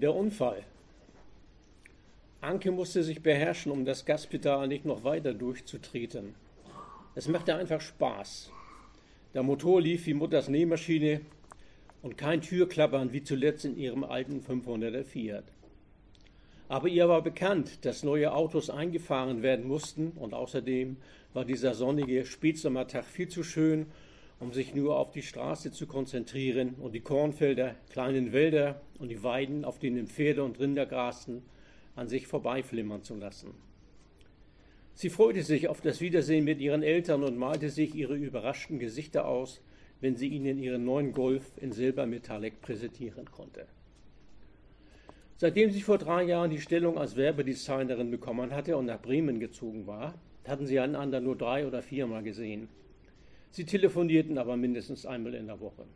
Der Unfall. Anke musste sich beherrschen, um das Gaspedal nicht noch weiter durchzutreten. Es machte einfach Spaß. Der Motor lief wie Mutters Nähmaschine und kein Türklappern wie zuletzt in ihrem alten 500er Fiat. Aber ihr war bekannt, dass neue Autos eingefahren werden mussten und außerdem war dieser sonnige Spätsommertag viel zu schön, um sich nur auf die Straße zu konzentrieren und die Kornfelder, kleinen Wälder und die Weiden, auf denen Pferde und Rinder grasten, an sich vorbeiflimmern zu lassen. Sie freute sich auf das Wiedersehen mit ihren Eltern und malte sich ihre überraschten Gesichter aus, wenn sie ihnen ihren neuen Golf in Silbermetallic präsentieren konnte. Seitdem sie vor 3 Jahren die Stellung als Werbedesignerin bekommen hatte und nach Bremen gezogen war, hatten sie einander nur 3 oder 4 Mal gesehen. Sie telefonierten aber mindestens einmal in der Woche.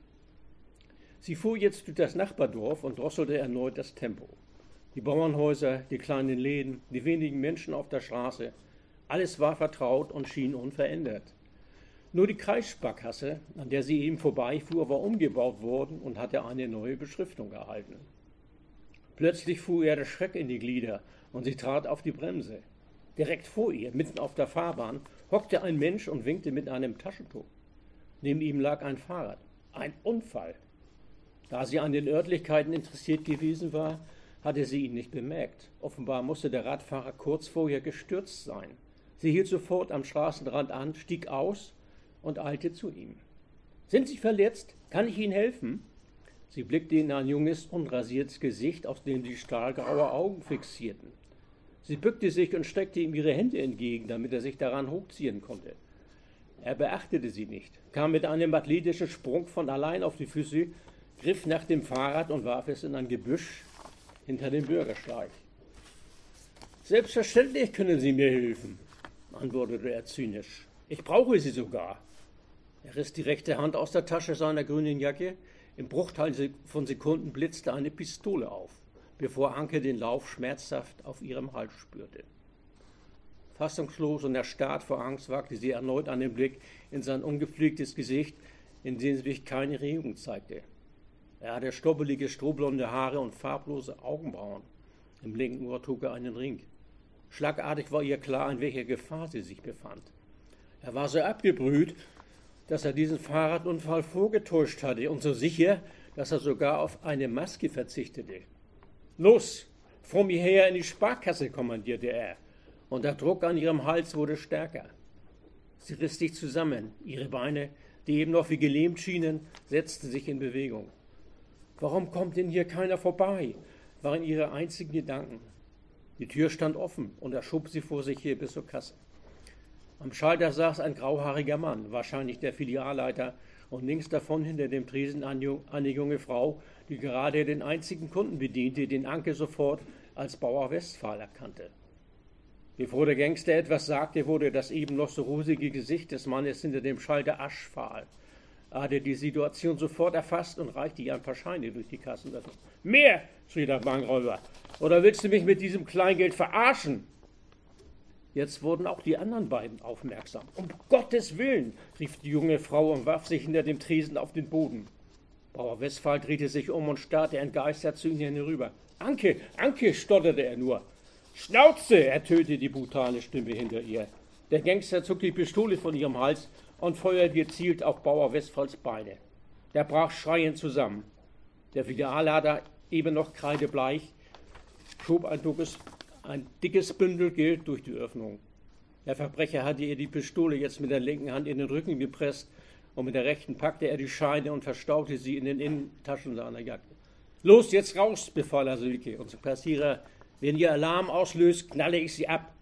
Sie fuhr jetzt durch das Nachbardorf und drosselte erneut das Tempo. Die Bauernhäuser, die kleinen Läden, die wenigen Menschen auf der Straße, alles war vertraut und schien unverändert. Nur die Kreissparkasse, an der sie eben vorbeifuhr, war umgebaut worden und hatte eine neue Beschriftung erhalten. Plötzlich fuhr ihr der Schreck in die Glieder und sie trat auf die Bremse. Direkt vor ihr, mitten auf der Fahrbahn, hockte ein Mensch und winkte mit einem Taschentuch. Neben ihm lag ein Fahrrad. Ein Unfall. Da sie an den Örtlichkeiten interessiert gewesen war, hatte sie ihn nicht bemerkt. Offenbar musste der Radfahrer kurz vorher gestürzt sein. Sie hielt sofort am Straßenrand an, stieg aus und eilte zu ihm. »Sind Sie verletzt? Kann ich Ihnen helfen?« Sie blickte in ein junges, unrasiertes Gesicht, aus dem die stahlgraue Augen fixierten. Sie bückte sich und streckte ihm ihre Hände entgegen, damit er sich daran hochziehen konnte. Er beachtete sie nicht, kam mit einem athletischen Sprung von allein auf die Füße, griff nach dem Fahrrad und warf es in ein Gebüsch hinter dem Bürgersteig. »Selbstverständlich können Sie mir helfen«, antwortete er zynisch. »Ich brauche Sie sogar.« Er riss die rechte Hand aus der Tasche seiner grünen Jacke. Im Bruchteil von Sekunden blitzte eine Pistole auf, bevor Anke den Lauf schmerzhaft auf ihrem Hals spürte. Fassungslos und erstarrt vor Angst wagte sie erneut einen Blick in sein ungepflegtes Gesicht, in dem sich keine Regung zeigte. Er hatte stobbelige, strohblonde Haare und farblose Augenbrauen. Im linken Ohr trug er einen Ring. Schlagartig war ihr klar, in welcher Gefahr sie sich befand. Er war so abgebrüht, dass er diesen Fahrradunfall vorgetäuscht hatte und so sicher, dass er sogar auf eine Maske verzichtete. »Los, vor mir her in die Sparkasse«, kommandierte er, und der Druck an ihrem Hals wurde stärker. Sie riss sich zusammen, ihre Beine, die eben noch wie gelähmt schienen, setzten sich in Bewegung. »Warum kommt denn hier keiner vorbei?« waren ihre einzigen Gedanken. Die Tür stand offen und er schob sie vor sich her bis zur Kasse. Am Schalter saß ein grauhaariger Mann, wahrscheinlich der Filialleiter, und links davon hinter dem Tresen eine junge Frau, die gerade den einzigen Kunden bediente, den Anke sofort als Bauer Westphal erkannte. Bevor der Gangster etwas sagte, wurde das eben noch so rosige Gesicht des Mannes hinter dem Schalter aschfahl. Er hatte die Situation sofort erfasst und reichte ihr ein paar Scheine durch die Kassenöffnung. »Mehr«, schrie der Bankräuber, »oder willst du mich mit diesem Kleingeld verarschen?« Jetzt wurden auch die anderen beiden aufmerksam. »Um Gottes Willen«, rief die junge Frau und warf sich hinter dem Tresen auf den Boden. Bauer Westphal drehte sich um und starrte entgeistert zu ihnen herüber. »Anke, Anke«, stotterte er nur. »Schnauze«, ertönte die brutale Stimme hinter ihr. Der Gangster zog die Pistole von ihrem Hals und feuerte gezielt auf Bauer Westphals Beine. Der brach schreiend zusammen. Der Filialleiter, eben noch kreidebleich, schob ein dickes Bündel Geld durch die Öffnung. Der Verbrecher hatte ihr die Pistole jetzt mit der linken Hand in den Rücken gepresst und mit der rechten packte er die Scheine und verstaute sie in den Innentaschen seiner Jacke. »Los, jetzt raus«, befahl er Silke und zum Kassierer. »Wenn ihr Alarm auslöst, knalle ich sie ab.«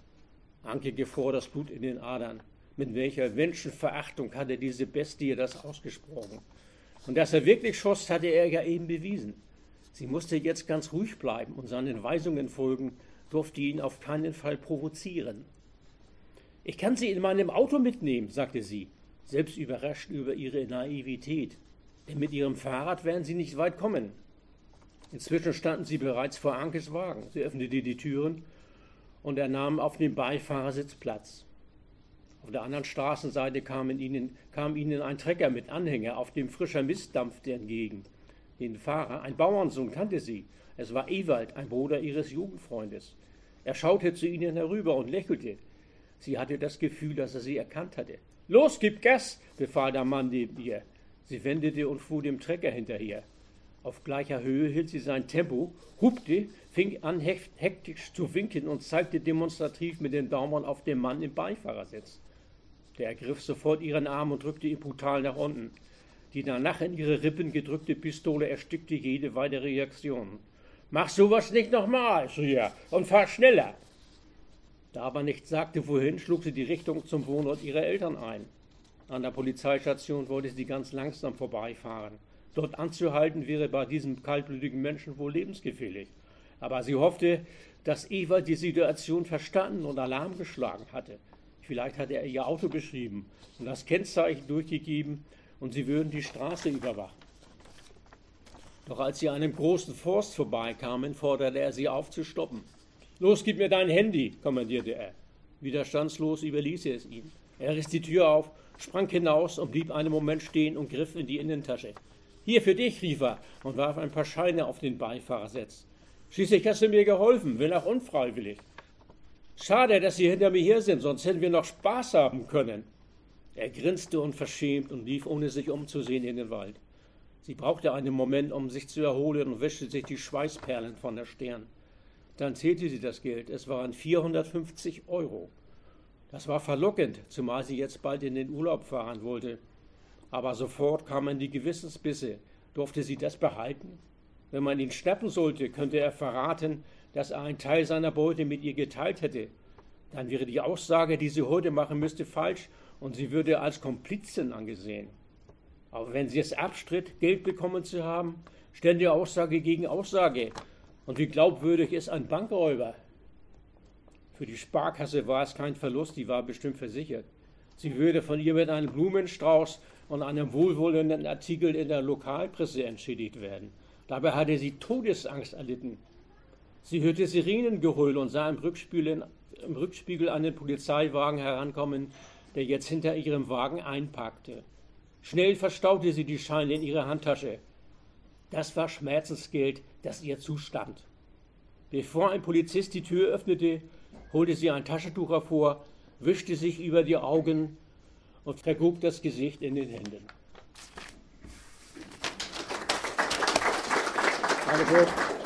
Anke gefror das Blut in den Adern. Mit welcher Menschenverachtung hatte diese Bestie das ausgesprochen? Und dass er wirklich schoss, hatte er ja eben bewiesen. Sie musste jetzt ganz ruhig bleiben und seinen Weisungen folgen, durfte ihn auf keinen Fall provozieren. »Ich kann Sie in meinem Auto mitnehmen«, sagte sie, selbst überrascht über ihre Naivität. Denn mit ihrem Fahrrad werden sie nicht weit kommen. Inzwischen standen sie bereits vor Ankes Wagen. Sie öffnete die Türen und er nahm auf dem Beifahrersitz Platz. Auf der anderen Straßenseite kam ihnen ein Trecker mit Anhänger, auf dem frischer Mist dampfte, entgegen. Den Fahrer, ein Bauernsohn, kannte sie. Es war Ewald, ein Bruder ihres Jugendfreundes. Er schaute zu ihnen herüber und lächelte. Sie hatte das Gefühl, dass er sie erkannt hatte. »Los, gib Gas«, befahl der Mann neben ihr. Sie wendete und fuhr dem Trecker hinterher. Auf gleicher Höhe hielt sie sein Tempo, hupte, fing an hektisch zu winken und zeigte demonstrativ mit den Daumen auf den Mann im Beifahrersitz. Der ergriff sofort ihren Arm und drückte ihn brutal nach unten. Die danach in ihre Rippen gedrückte Pistole erstickte jede weitere Reaktion. »Mach sowas nicht nochmal«, schrie er, »und fahr schneller!« Da aber nichts sagte, wohin, schlug sie die Richtung zum Wohnort ihrer Eltern ein. An der Polizeistation wollte sie ganz langsam vorbeifahren. Dort anzuhalten wäre bei diesem kaltblütigen Menschen wohl lebensgefährlich. Aber sie hoffte, dass Ewald die Situation verstanden und Alarm geschlagen hatte. Vielleicht hatte er ihr Auto beschrieben und das Kennzeichen durchgegeben und sie würden die Straße überwachen. Doch als sie an einem großen Forst vorbeikamen, forderte er sie auf zu stoppen. »Los, gib mir dein Handy«, kommandierte er. Widerstandslos überließ er es ihm. Er riss die Tür auf, sprang hinaus und blieb einen Moment stehen und griff in die Innentasche. »Hier für dich«, rief er und warf ein paar Scheine auf den Beifahrersitz. »Schließlich hast du mir geholfen, wenn auch unfreiwillig. Schade, dass Sie hinter mir her sind, sonst hätten wir noch Spaß haben können.« Er grinste unverschämt und lief, ohne sich umzusehen, in den Wald. Sie brauchte einen Moment, um sich zu erholen und wischte sich die Schweißperlen von der Stirn. Dann zählte sie das Geld. Es waren 450 €. Das war verlockend, zumal sie jetzt bald in den Urlaub fahren wollte. Aber sofort kamen die Gewissensbisse. Durfte sie das behalten? Wenn man ihn schnappen sollte, könnte er verraten, dass er einen Teil seiner Beute mit ihr geteilt hätte. Dann wäre die Aussage, die sie heute machen müsste, falsch und sie würde als Komplizin angesehen. Aber wenn sie es abstritt, Geld bekommen zu haben, stände Aussage gegen Aussage. Und wie glaubwürdig ist ein Bankräuber? Für die Sparkasse war es kein Verlust, die war bestimmt versichert. Sie würde von ihr mit einem Blumenstrauß und einem wohlwollenden Artikel in der Lokalpresse entschädigt werden. Dabei hatte sie Todesangst erlitten. Sie hörte Sirenengeheul und sah im Rückspiegel einen Polizeiwagen herankommen, der jetzt hinter ihrem Wagen einparkte. Schnell verstaute sie die Scheine in ihrer Handtasche. Das war Schmerzensgeld, das ihr zustand. Bevor ein Polizist die Tür öffnete, holte sie ein Taschentuch hervor, wischte sich über die Augen und vergrub das Gesicht in den Händen. Danke.